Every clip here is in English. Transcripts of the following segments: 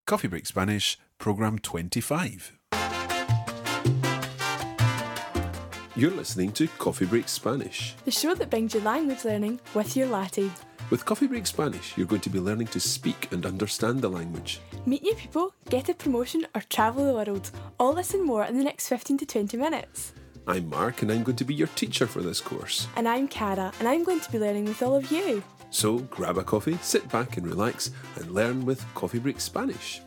Coffee Break Spanish, Program 25. You're listening to Coffee Break Spanish. The show that brings you language learning with your latte. With Coffee Break Spanish, you're going to be learning to speak and understand the language. Meet new people, get a promotion or travel the world. All this and more in the next 15 to 20 minutes. I'm Mark and I'm going to be your teacher for this course. And I'm Cara and I'm going to be learning with all of you. So grab a coffee, sit back and relax and learn with Coffee Break Spanish.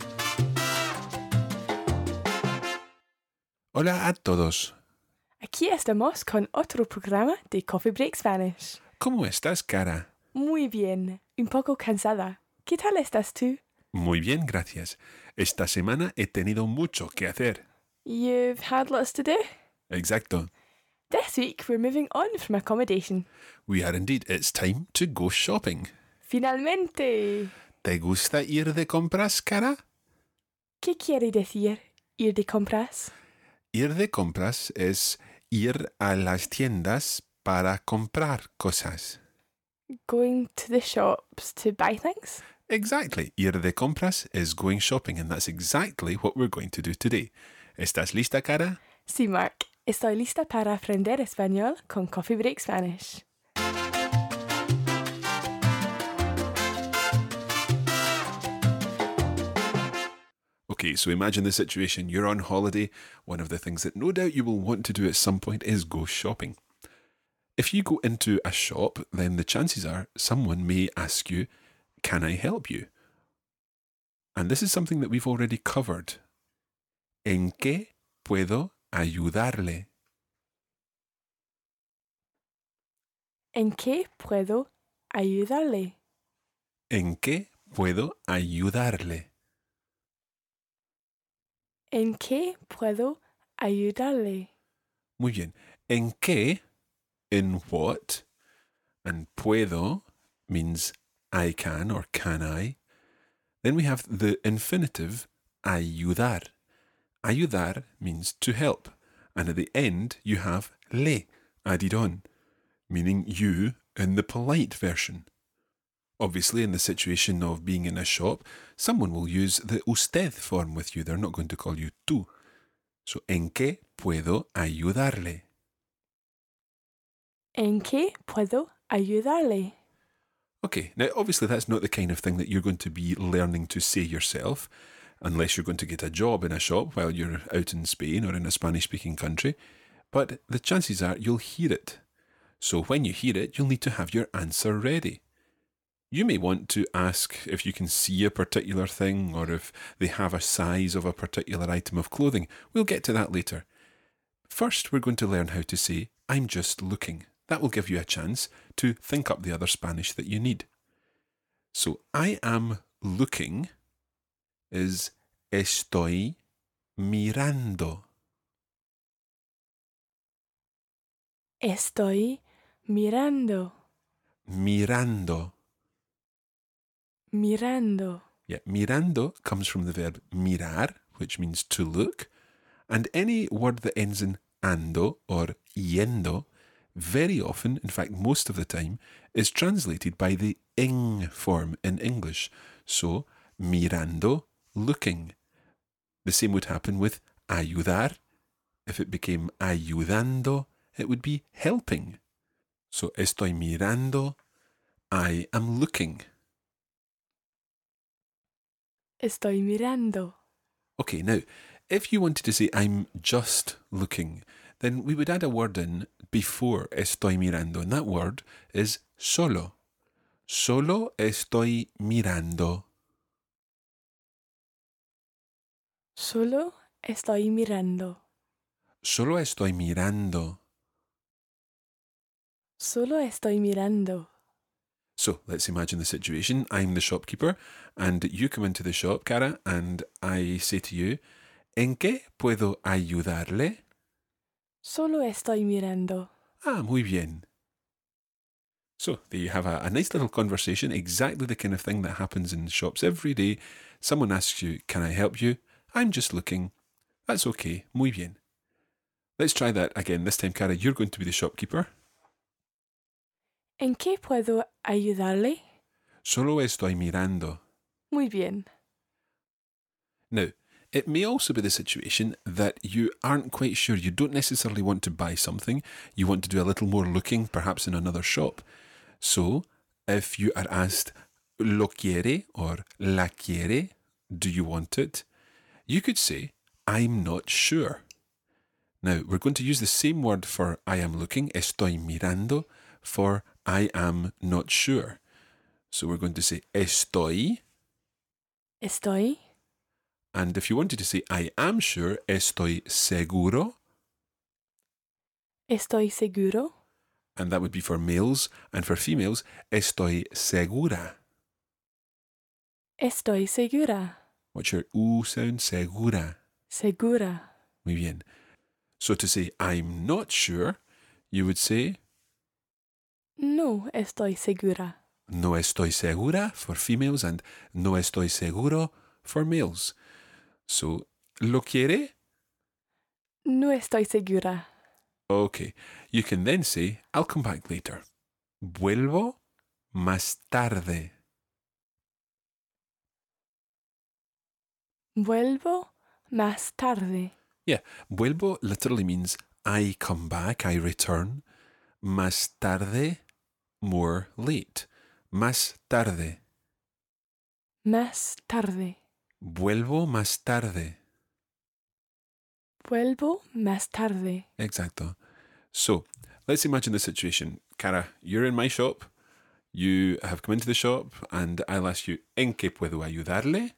Hola a todos. Aquí estamos con otro programa de Coffee Break Spanish. ¿Cómo estás, Cara? Muy bien, un poco cansada. ¿Qué tal estás tú? Muy bien, gracias. Esta semana he tenido mucho que hacer. You've had lots to do? Exacto. This week we're moving on from accommodation. We are indeed. It's time to go shopping. Finalmente. ¿Te gusta ir de compras, Cara? ¿Qué quiere decir ir de compras? Ir de compras es ir a las tiendas para comprar cosas. Going to the shops to buy things? Exactly. Ir de compras is going shopping, and that's exactly what we're going to do today. ¿Estás lista, Cara? Sí, Mark. Estoy lista para aprender español con Coffee Break Spanish. Okay, so imagine the situation. You're on holiday. One of the things that no doubt you will want to do at some point is go shopping. If you go into a shop, then the chances are someone may ask you, "Can I help you?" And this is something that we've already covered. ¿En qué puedo ayudarle? ¿En qué puedo ayudarle? ¿En qué puedo ayudarle? ¿En qué puedo ayudarle? Muy bien. ¿En qué? In what? And puedo means I can or can I. Then we have the infinitive ayudar. Ayudar means to help. And at the end you have le added on, meaning you in the polite version. Obviously, in the situation of being in a shop, someone will use the usted form with you. They're not going to call you tú. So, ¿en qué puedo ayudarle? ¿En qué puedo ayudarle? Okay, now obviously that's not the kind of thing that you're going to be learning to say yourself, unless you're going to get a job in a shop while you're out in Spain or in a Spanish-speaking country. But the chances are you'll hear it. So when you hear it, you'll need to have your answer ready. You may want to ask if you can see a particular thing or if they have a size of a particular item of clothing. We'll get to that later. First, we're going to learn how to say, "I'm just looking." That will give you a chance to think up the other Spanish that you need. So, I am looking is estoy mirando. Estoy mirando. Mirando. Mirando. Yeah, mirando comes from the verb mirar, which means to look, and any word that ends in ando or yendo, very often, in fact most of the time, is translated by the ing form in English. So, mirando, looking. The same would happen with ayudar. If it became ayudando, it would be helping. So, estoy mirando, I am looking. Estoy mirando. Okay, now, if you wanted to say I'm just looking, then we would add a word in before estoy mirando, and that word is solo. Solo estoy mirando. Solo estoy mirando. Solo estoy mirando. Solo estoy mirando. So, let's imagine the situation. I'm the shopkeeper, and you come into the shop, Cara, and I say to you, ¿En qué puedo ayudarle? Solo estoy mirando. Ah, muy bien. So, there you have a nice little conversation, exactly the kind of thing that happens in shops every day. Someone asks you, "Can I help you?" "I'm just looking." "That's okay, muy bien." Let's try that again. This time, Cara, you're going to be the shopkeeper. ¿En qué puedo ayudarle? Solo estoy mirando. Muy bien. Now, it may also be the situation that you aren't quite sure. You don't necessarily want to buy something. You want to do a little more looking, perhaps in another shop. So, if you are asked, ¿lo quiere or la quiere? Do you want it? You could say, I'm not sure. Now, we're going to use the same word for I am looking, estoy mirando, for I am not sure. So we're going to say estoy. Estoy. And if you wanted to say I am sure, estoy seguro. Estoy seguro. And that would be for males. And for females, estoy segura. Estoy segura. What's your U sound? Segura. Segura. Muy bien. So to say I'm not sure, you would say No estoy segura. no estoy segura for females and no estoy seguro for males. So, ¿lo quiere? No estoy segura. Okay. You can then say, I'll come back later. Vuelvo más tarde. Vuelvo más tarde. Yeah, vuelvo literally means I come back, I return. Más tarde, more late. Más tarde. Más tarde. Vuelvo más tarde. Vuelvo más tarde. Exacto. So, let's imagine the situation. Cara, you're in my shop. You have come into the shop and I'll ask you, ¿en qué puedo ayudarle?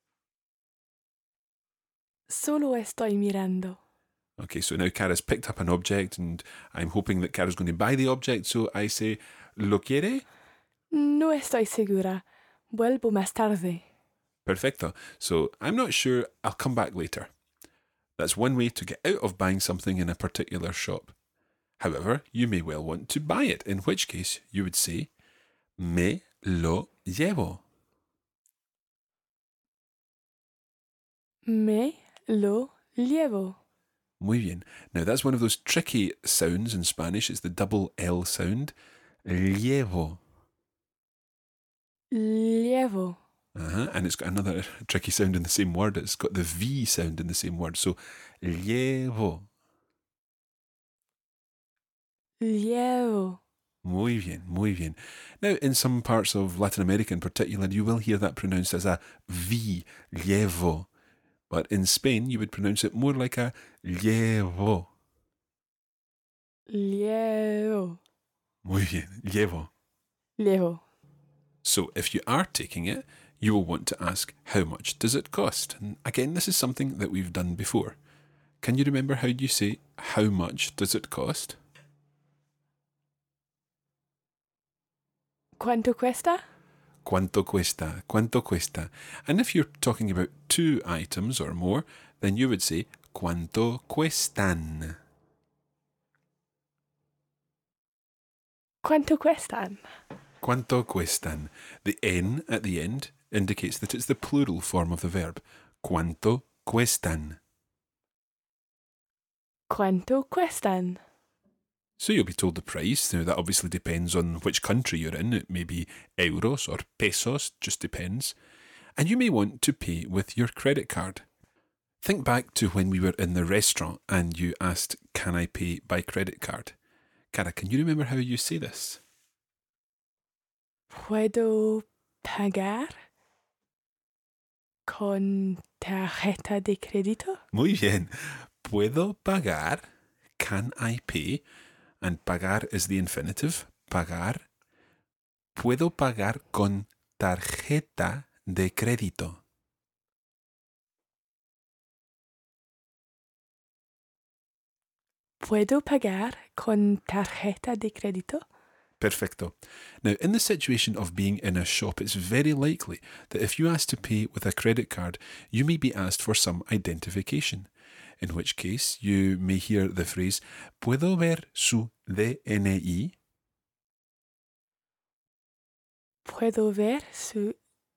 Solo estoy mirando. Okay, so now Cara's picked up an object and I'm hoping that Cara's going to buy the object. So I say, ¿lo quiere? No estoy segura. Vuelvo más tarde. Perfecto. So I'm not sure. I'll come back later. That's one way to get out of buying something in a particular shop. However, you may well want to buy it, in which case you would say, me lo llevo. Me lo llevo. Muy bien. Now that's one of those tricky sounds in Spanish. It's the double L sound. Llevo. Llevo. And it's got another tricky sound in the same word. It's got the V sound in the same word. So, llevo. Llevo. Muy bien, muy bien. Now, in some parts of Latin America in particular, you will hear that pronounced as a V, llevo. But in Spain, you would pronounce it more like a llevo. Llevo. Muy bien, llevo. Llevo. So, if you are taking it, you will want to ask, how much does it cost? And again, this is something that we've done before. Can you remember how you say, how much does it cost? ¿Cuánto cuesta? ¿Cuánto cuesta? ¿Cuánto cuesta? And if you're talking about two items or more, then you would say, ¿cuánto cuestan? ¿Cuánto cuestan? ¿Cuánto cuestan? The N at the end indicates that it's the plural form of the verb. ¿Cuánto cuestan? ¿Cuánto cuestan? So you'll be told the price. Now that obviously depends on which country you're in. It may be euros or pesos, just depends. And you may want to pay with your credit card. Think back to when we were in the restaurant and you asked, can I pay by credit card? Cara, can you remember how you say this? ¿Puedo pagar con tarjeta de crédito? Muy bien. ¿Puedo pagar? Can I pay? And pagar is the infinitive. Pagar. ¿Puedo pagar con tarjeta de crédito? ¿Puedo pagar con tarjeta de crédito? Perfecto. Now, in the situation of being in a shop, it's very likely that if you ask to pay with a credit card, you may be asked for some identification. In which case, you may hear the phrase, ¿Puedo ver su DNI? ¿Puedo ver su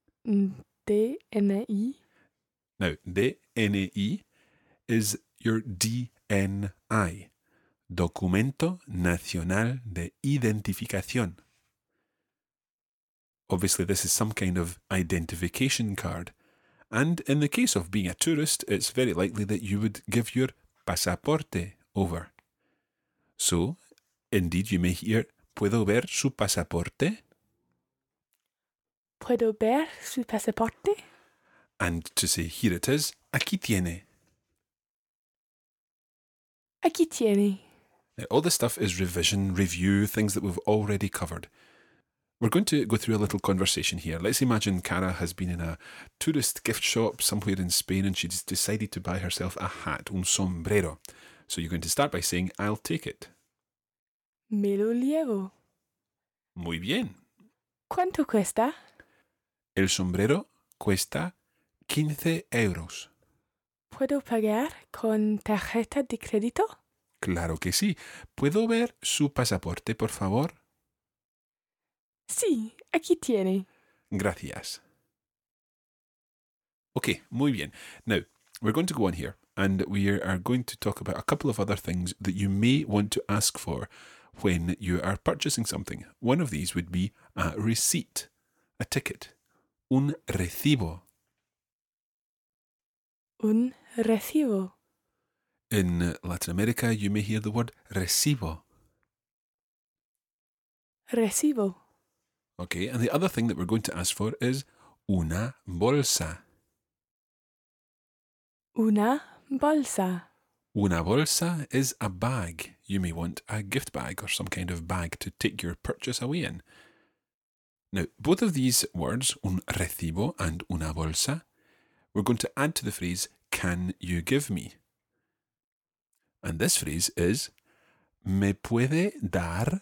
DNI? Now, DNI is your DNI, Documento Nacional de Identificación. Obviously, this is some kind of identification card. And in the case of being a tourist, it's very likely that you would give your pasaporte over. So, indeed, you may hear, ¿Puedo ver su pasaporte? ¿Puedo ver su pasaporte? And to say, here it is, aquí tiene. Aquí tiene. Now, all this stuff is revision, review, things that we've already covered. We're going to go through a little conversation here. Let's imagine Cara has been in a tourist gift shop somewhere in Spain and she's decided to buy herself a hat, un sombrero. So you're going to start by saying, I'll take it. Me lo llevo. Muy bien. ¿Cuánto cuesta? El sombrero cuesta 15 euros. ¿Puedo pagar con tarjeta de crédito? Claro que sí. ¿Puedo ver su pasaporte, por favor? Sí, aquí tiene. Gracias. Okay, muy bien. Now, we're going to go on here and we are going to talk about a couple of other things that you may want to ask for when you are purchasing something. One of these would be a receipt, a ticket, un recibo. Un recibo. In Latin America, you may hear the word recibo. Recibo. Okay, and the other thing that we're going to ask for is una bolsa. Una bolsa. Una bolsa is a bag. You may want a gift bag or some kind of bag to take your purchase away in. Now, both of these words, un recibo and una bolsa, we're going to add to the phrase, can you give me? And this phrase is, ¿me puede dar?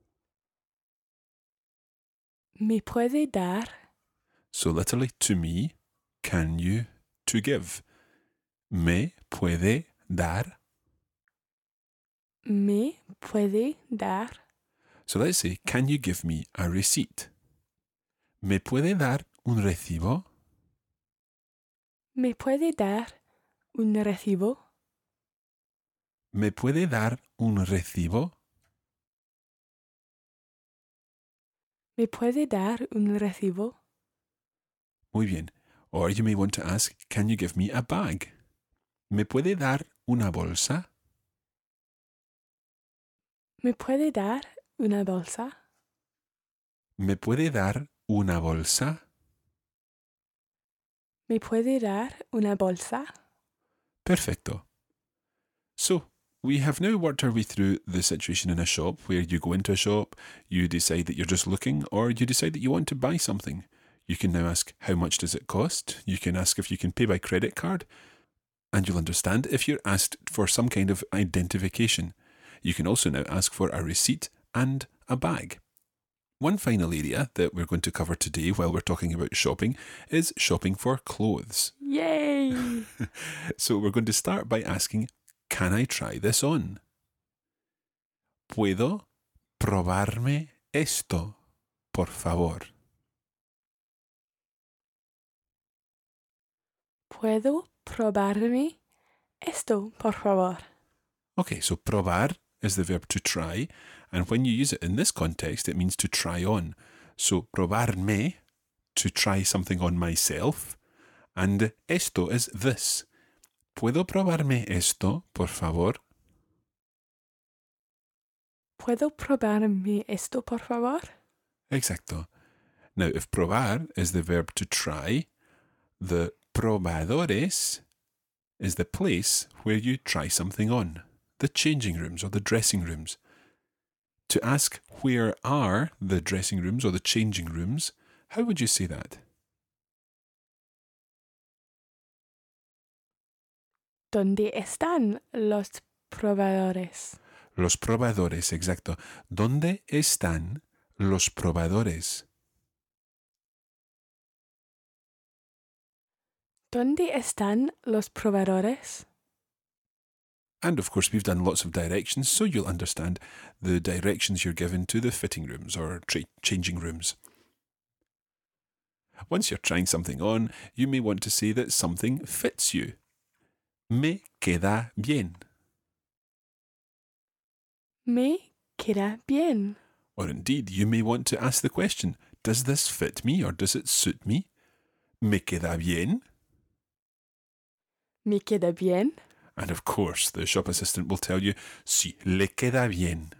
¿Me puede dar? So literally, to me, can you, to give. ¿Me puede dar? ¿Me puede dar? So let's say, can you give me a receipt? ¿Me puede dar un recibo? ¿Me puede dar un recibo? ¿Me puede dar un recibo? ¿Me puede dar un recibo? Muy bien. Or you may want to ask, can you give me a bag? ¿Me puede dar una bolsa? ¿Me puede dar una bolsa? ¿Me puede dar una bolsa? ¿Me puede dar una bolsa? Perfecto. So, we have now worked our way through the situation in a shop where you go into a shop, you decide that you're just looking, or you decide that you want to buy something. You can now ask, how much does it cost? You can ask if you can pay by credit card. And you'll understand if you're asked for some kind of identification. You can also now ask for a receipt and a bag. One final area that we're going to cover today while we're talking about shopping is shopping for clothes. Yay! So we're going to start by asking, can I try this on? ¿Puedo probarme esto, por favor? ¿Puedo probarme esto, por favor? Okay, so probar is the verb to try, and when you use it in this context, it means to try on. So probarme, to try something on myself, and esto is this. ¿Puedo probarme esto, por favor? ¿Puedo probarme esto, por favor? Exacto. Now, if probar is the verb to try, the probadores is the place where you try something on, the changing rooms or the dressing rooms. To ask where are the dressing rooms or the changing rooms, how would you say that? ¿Dónde están los probadores? Los probadores, exacto. ¿Dónde están los probadores? ¿Dónde están los probadores? And of course, we've done lots of directions, so you'll understand the directions you're given to the fitting rooms or changing rooms. Once you're trying something on, you may want to say that something fits you. Me queda bien. Me queda bien. Or indeed, you may want to ask the question, does this fit me or does it suit me? Me queda bien? Me queda bien. And of course, the shop assistant will tell you, si le queda bien.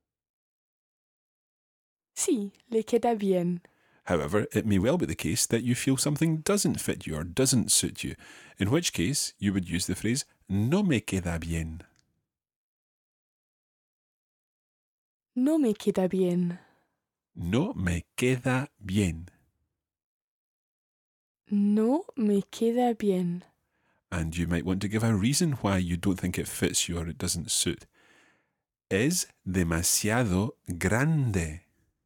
Sí, le queda bien. However, it may well be the case that you feel something doesn't fit you or doesn't suit you, in which case you would use the phrase no me queda bien. No me queda bien. No me queda bien. No me queda bien. And you might want to give a reason why you don't think it fits you or it doesn't suit. Es demasiado grande.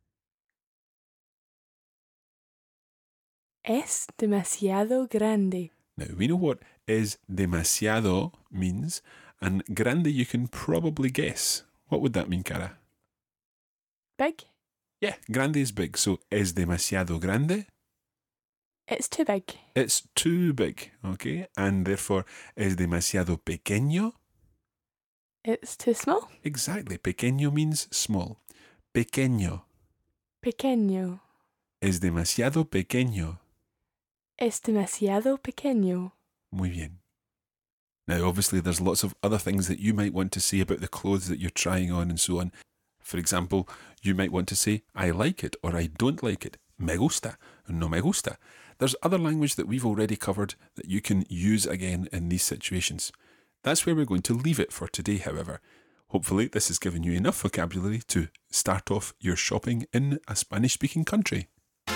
Es demasiado grande. Now, we know what es demasiado means, and grande you can probably guess. What would that mean, Cara? Big? Yeah, grande is big, so es demasiado grande? It's too big. It's too big, okay? And therefore, es demasiado pequeño? It's too small. Exactly, pequeño means small. Pequeño. Pequeño. Es demasiado pequeño. Es demasiado pequeño. Muy bien. Now, obviously, there's lots of other things that you might want to say about the clothes that you're trying on and so on. For example, you might want to say, I like it or I don't like it. Me gusta, no me gusta. There's other language that we've already covered that you can use again in these situations. That's where we're going to leave it for today, however. Hopefully, this has given you enough vocabulary to start off your shopping in a Spanish-speaking country.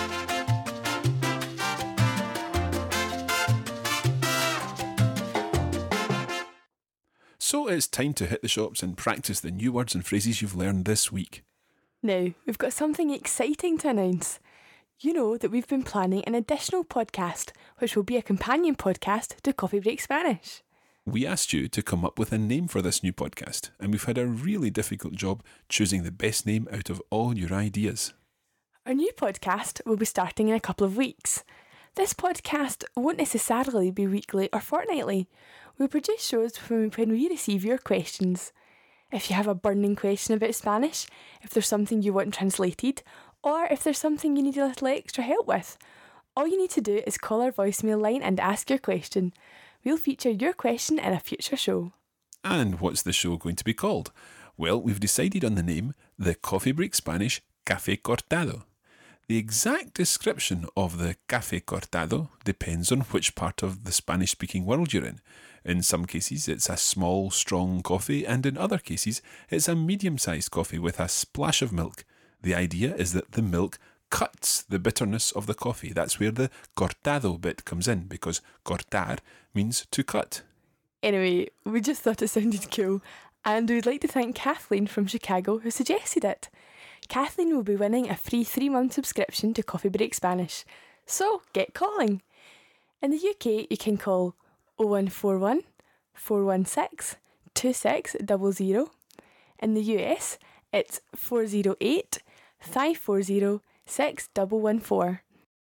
So it's time to hit the shops and practice the new words and phrases you've learned this week. Now, we've got something exciting to announce. You know that we've been planning an additional podcast, which will be a companion podcast to Coffee Break Spanish. We asked you to come up with a name for this new podcast, and we've had a really difficult job choosing the best name out of all your ideas. Our new podcast will be starting in a couple of weeks. This podcast won't necessarily be weekly or fortnightly. We'll produce shows when we receive your questions. If you have a burning question about Spanish, if there's something you want translated, or if there's something you need a little extra help with, all you need to do is call our voicemail line and ask your question. We'll feature your question in a future show. And what's the show going to be called? Well, we've decided on the name, the Coffee Break Spanish Café Cortado. The exact description of the café cortado depends on which part of the Spanish-speaking world you're in. In some cases, it's a small, strong coffee, and in other cases, it's a medium-sized coffee with a splash of milk. The idea is that the milk cuts the bitterness of the coffee. That's where the cortado bit comes in, because cortar means to cut. Anyway, we just thought it sounded cool, and we'd like to thank Kathleen from Chicago who suggested it. Kathleen will be winning a free 3-month subscription to Coffee Break Spanish, so get calling. In the UK, you can call 0141 416 2600. In the US, it's 408 540 6114.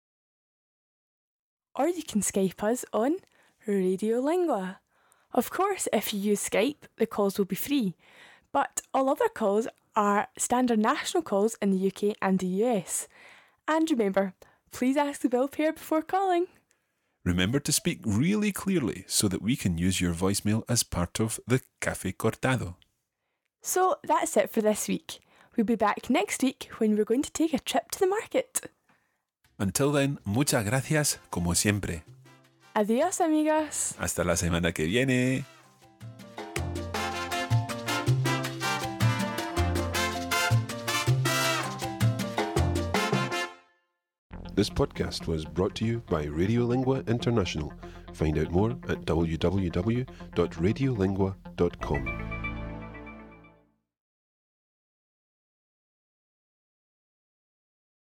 Or you can Skype us on Radiolingua. Of course, if you use Skype, the calls will be free, but all other calls are standard national calls in the UK and the US. And remember, please ask the bill payer before calling. Remember to speak really clearly so that we can use your voicemail as part of the Café Cortado. So that's it for this week. We'll be back next week when we're going to take a trip to the market. Until then, muchas gracias como siempre. Adiós, amigas. Hasta la semana que viene. This podcast was brought to you by Radiolingua International. Find out more at www.radiolingua.com.